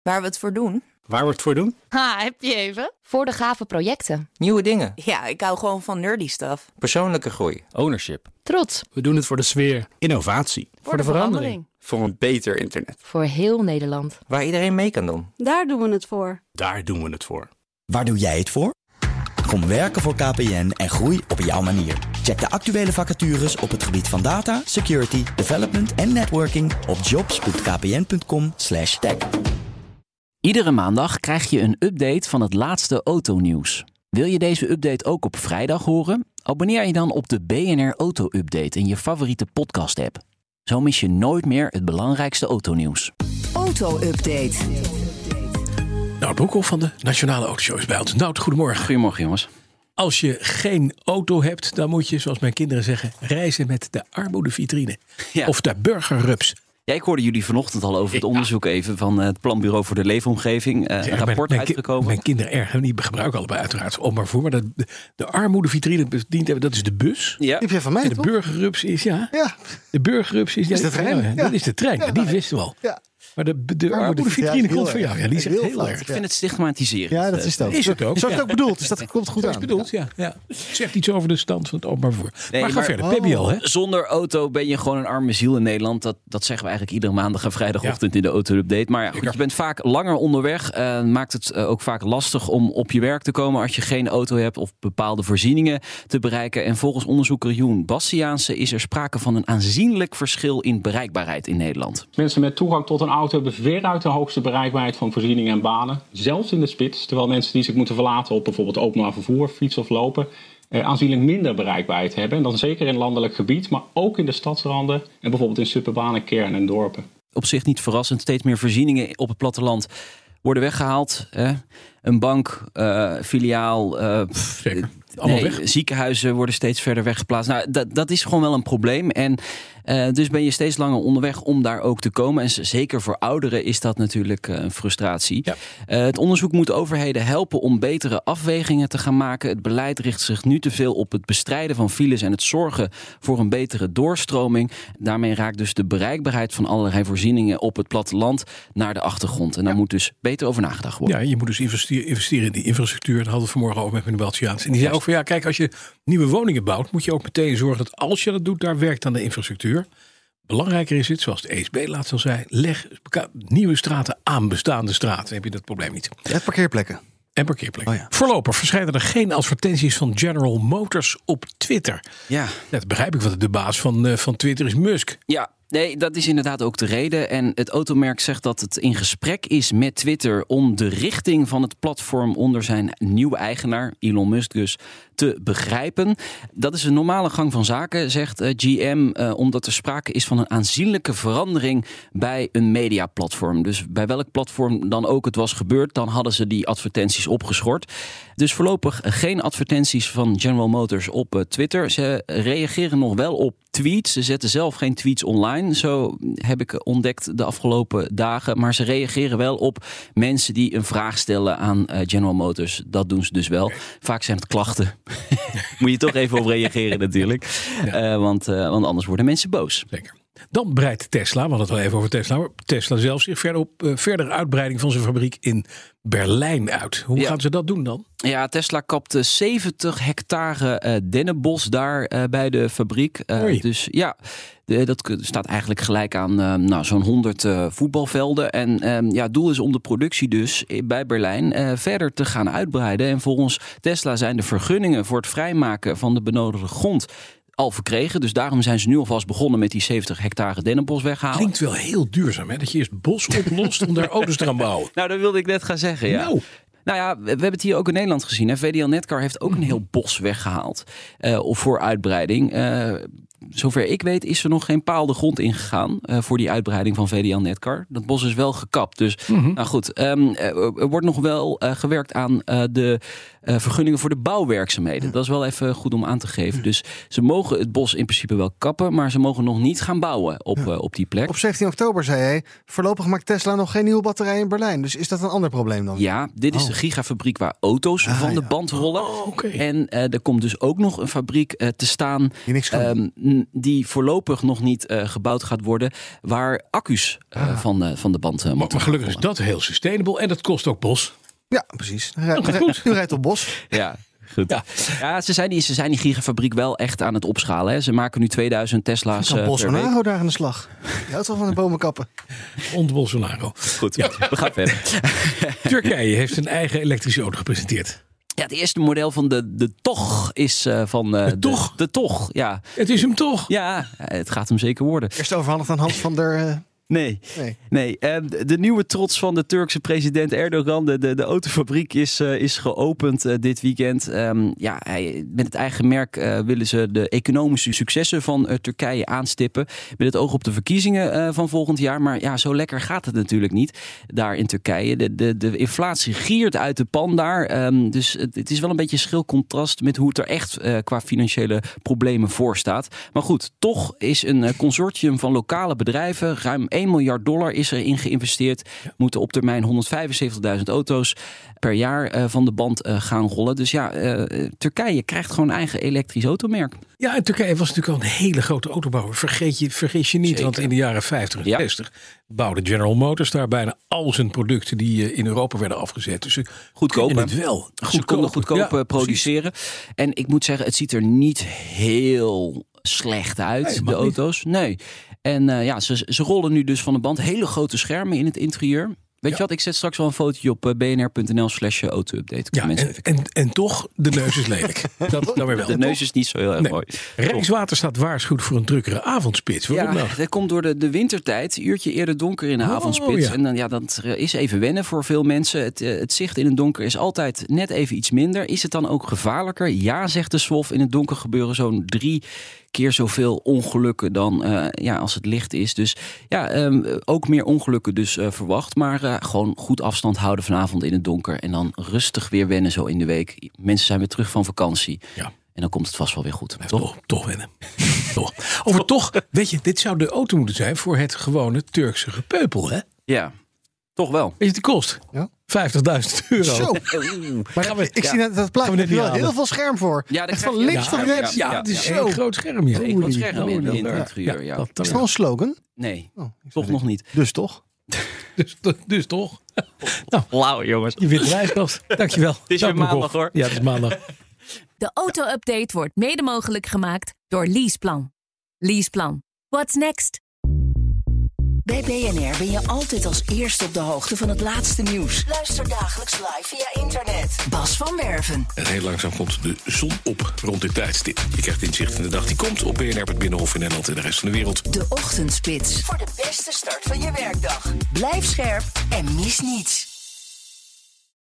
Waar we het voor doen? Waar we het voor doen? Ha, heb je even? Voor de gave projecten. Nieuwe dingen. Ja, ik hou gewoon van nerdy stuff. Persoonlijke groei. Ownership. Trots. We doen het voor de sfeer. Innovatie. Voor de verandering. Voor een beter internet. Voor heel Nederland. Waar iedereen mee kan doen. Daar doen we het voor. Daar doen we het voor. Waar doe jij het voor? Kom werken voor KPN en groei op jouw manier. Check de actuele vacatures op het gebied van data, security, development en networking op jobs.kpn.com/tech. Iedere maandag krijg je een update van het laatste autonieuws. Wil je deze update ook op vrijdag horen? Abonneer je dan op de BNR Auto Update in je favoriete podcast-app. Zo mis je nooit meer het belangrijkste autonieuws. Auto-update. Nout Broekhoff van de Nationale Autoshow is bij ons. Nout, goedemorgen. Goedemorgen, jongens. Als je geen auto hebt, dan moet je, zoals mijn kinderen zeggen, reizen met de armoedevitrine. Ja. Of de burgerrups. Ja, ik hoorde jullie vanochtend al over het onderzoek even van het Planbureau voor de Leefomgeving. Een rapport uitgekomen. Mijn kinderen erg, die gebruiken allebei uiteraard maar voor. Maar de armoedevitrine bedient hebben, dat is de bus. Ja. Die heb je van mij, en de toch? burgerrups is, Ja. De burgerrups is de trein. Ja, dat is de trein, Ja, die wisten we al. Ja. Maar de armoedevitrine komt van jou. Ja, die is echt heel erg. Ik vind het stigmatiserend. Ja, dat is het ook. Is het ook? Zo is het ook bedoeld, dus dat komt goed Dat aan. is bedoeld, ja. Zegt iets over de stand van het openbaar vervoer. Nee, maar ga verder, PBL, hè? Zonder auto ben je gewoon een arme ziel in Nederland. Dat zeggen we eigenlijk iedere maandag en vrijdagochtend in de auto-update. Maar ja, goed, je bent vaak langer onderweg. Maakt het ook vaak lastig om op je werk te komen als je geen auto hebt of bepaalde voorzieningen te bereiken. En volgens onderzoeker Joen Bastiaanse is er sprake van een aanzienlijk verschil in bereikbaarheid in Nederland. Mensen met toegang tot een auto hebben veruit de hoogste bereikbaarheid van voorzieningen en banen. Zelfs in de spits, terwijl mensen die zich moeten verlaten op bijvoorbeeld openbaar vervoer, fiets of lopen, aanzienlijk minder bereikbaarheid hebben. En dan zeker in landelijk gebied, maar ook in de stadsranden en bijvoorbeeld in suburbanen kernen en dorpen. Op zich niet verrassend, steeds meer voorzieningen op het platteland worden weggehaald. Een bank, filiaal, ziekenhuizen worden steeds verder weggeplaatst. Nou, dat is gewoon wel een probleem. En dus ben je steeds langer onderweg om daar ook te komen. En zeker voor ouderen is dat natuurlijk een frustratie. Ja. Het onderzoek moet overheden helpen om betere afwegingen te gaan maken. Het beleid richt zich nu te veel op het bestrijden van files en het zorgen voor een betere doorstroming. Daarmee raakt dus de bereikbaarheid van allerlei voorzieningen op het platteland naar de achtergrond. En daar moet dus beter over nagedacht worden. Ja, je moet dus investeren in die infrastructuur. Dat hadden we vanmorgen over met meneer Bastiaans. En die zei ook van kijk, als je nieuwe woningen bouwt, moet je ook meteen zorgen dat als je dat doet, daar werkt aan de infrastructuur. Belangrijker is het, zoals de ESB laatst al zei, leg nieuwe straten aan bestaande straten. Dan heb je dat probleem niet. En parkeerplekken. Oh ja. Voorlopig verschijnen er geen advertenties van General Motors op Twitter. Ja. Dat begrijp ik, want de baas van Twitter is Musk. Ja. Nee, dat is inderdaad ook de reden. En het automerk zegt dat het in gesprek is met Twitter om de richting van het platform onder zijn nieuwe eigenaar, Elon Musk dus, te begrijpen. Dat is een normale gang van zaken, zegt GM, omdat er sprake is van een aanzienlijke verandering bij een mediaplatform. Dus bij welk platform dan ook het was gebeurd, dan hadden ze die advertenties opgeschort. Dus voorlopig geen advertenties van General Motors op Twitter. Ze reageren nog wel op tweets. Ze zetten zelf geen tweets online. Zo heb ik ontdekt de afgelopen dagen. Maar ze reageren wel op mensen die een vraag stellen aan General Motors. Dat doen ze dus wel. Okay. Vaak zijn het klachten. Moet je toch even op reageren natuurlijk. Ja. Want anders worden mensen boos. Zeker. Dan breidt Tesla, we hadden het wel even over Tesla, maar Tesla zelf zich verder op verdere uitbreiding van zijn fabriek in Berlijn uit. Hoe gaan ze dat doen dan? Ja, Tesla kapte 70 hectare dennenbos daar bij de fabriek. Dus ja, dat staat eigenlijk gelijk aan zo'n 100 voetbalvelden. En het doel is om de productie dus bij Berlijn verder te gaan uitbreiden. En volgens Tesla zijn de vergunningen voor het vrijmaken van de benodigde grond al verkregen. Dus daarom zijn ze nu alvast begonnen met die 70 hectare dennenbos weghalen. Klinkt wel heel duurzaam, hè? Dat je eerst bos oplost om daar auto's te gaan bouwen. Nou, dat wilde ik net gaan zeggen, ja. Nou ja, we hebben het hier ook in Nederland gezien. Hè? VDL Netcar heeft ook een heel bos weggehaald voor uitbreiding. Zover ik weet is er nog geen paal de grond ingegaan voor die uitbreiding van VDL Netcar. Dat bos is wel gekapt. Dus nou goed, er wordt nog wel gewerkt aan de vergunningen voor de bouwwerkzaamheden. Dat is wel even goed om aan te geven. Dus ze mogen het bos in principe wel kappen, maar ze mogen nog niet gaan bouwen op die plek. Op 17 oktober zei hij, voorlopig maakt Tesla nog geen nieuwe batterij in Berlijn. Dus is dat een ander probleem dan? Ja, dit is de gigafabriek waar auto's van de band rollen. En er komt dus ook nog een fabriek te staan die voorlopig nog niet gebouwd gaat worden, waar accu's van de band moeten. Maar gelukkig is dat heel sustainable en dat kost ook bos. Ja, precies. U rijdt op bos. Ja. Goed. Ja, ze zijn die gigafabriek wel echt aan het opschalen. Hè. Ze maken nu 2000 Tesla's per week. Bolsonaro daar aan de slag. Je houdt wel van de bomen kappen. Onder Bolsonaro. Goed, we gaan verder. Turkije heeft een eigen elektrische auto gepresenteerd. Ja, het eerste model van de TOG is van... de TOG, ja. Het is hem toch? Ja, het gaat hem zeker worden. Eerst overhandigd aan Hans van der... Nee. De nieuwe trots van de Turkse president Erdogan. De autofabriek is geopend dit weekend. Met het eigen merk willen ze de economische successen van Turkije aanstippen. Met het oog op de verkiezingen van volgend jaar. Maar ja, zo lekker gaat het natuurlijk niet daar in Turkije. De inflatie giert uit de pan daar. Dus het is wel een beetje een schil contrast met hoe het er echt qua financiële problemen voor staat. Maar goed, toch is een consortium van lokale bedrijven, ruim $1 miljard is erin geïnvesteerd. Moeten op termijn 175.000 auto's per jaar van de band gaan rollen. Dus ja, Turkije krijgt gewoon een eigen elektrisch automerk. Ja, en Turkije was natuurlijk al een hele grote autobouwer. Vergeet je niet, Zeker. Want in de jaren 50 en 60 bouwde General Motors daar bijna al zijn producten die in Europa werden afgezet. Dus goedkoop, het wel. Ze konden goedkoop produceren. En ik moet zeggen, het ziet er niet heel slecht uit, de auto's. Nee. En ze rollen nu dus van de band. Hele grote schermen in het interieur. Weet je wat, ik zet straks wel een fotootje op bnr.nl/auto-update. Ja, en toch, de neus is lelijk. Dat dan weer wel. De neus is niet zo heel erg mooi. Rijkswaterstaat waarschuwt voor een drukkere avondspits. Waarom nou? Dat komt door de wintertijd. Een uurtje eerder donker in de avondspits. Ja. En dan, dat is even wennen voor veel mensen. Het zicht in het donker is altijd net even iets minder. Is het dan ook gevaarlijker? Ja, zegt de SWOF. In het donker gebeuren zo'n 3 keer zoveel ongelukken dan als het licht is. Dus ook meer ongelukken dus verwacht. Maar gewoon goed afstand houden vanavond in het donker. En dan rustig weer wennen zo in de week. Mensen zijn weer terug van vakantie. Ja. En dan komt het vast wel weer goed. Toch wennen. Toch. Over toch, weet je, dit zou de auto moeten zijn voor het gewone Turkse gepeupel, hè? Ja, toch wel. Weet je wat die kost? Ja. €50.000. Zo. Maar ik zie dat plaatje er wel heel veel scherm voor. Ja, echt van links tot rechts. Ja, het is zo'n groot scherm. Ja. Een groot scherm in het interieur. Ja. Is het wel een slogan? Nee, toch nog niet. Dus toch? Dus toch? Lauw, jongens. Je wint de wijskast. Dankjewel. Het is weer maandag, hoor. Ja, het is maandag. De auto-update wordt mede mogelijk gemaakt door Leaseplan. Leaseplan. What's next? Bij BNR ben je altijd als eerste op de hoogte van het laatste nieuws. Luister dagelijks live via internet. Bas van Werven. En heel langzaam komt de zon op rond dit tijdstip. Je krijgt inzicht in de dag die komt op BNR, het Binnenhof in Nederland en de rest van de wereld. De Ochtendspits. Voor de beste start van je werkdag. Blijf scherp en mis niets.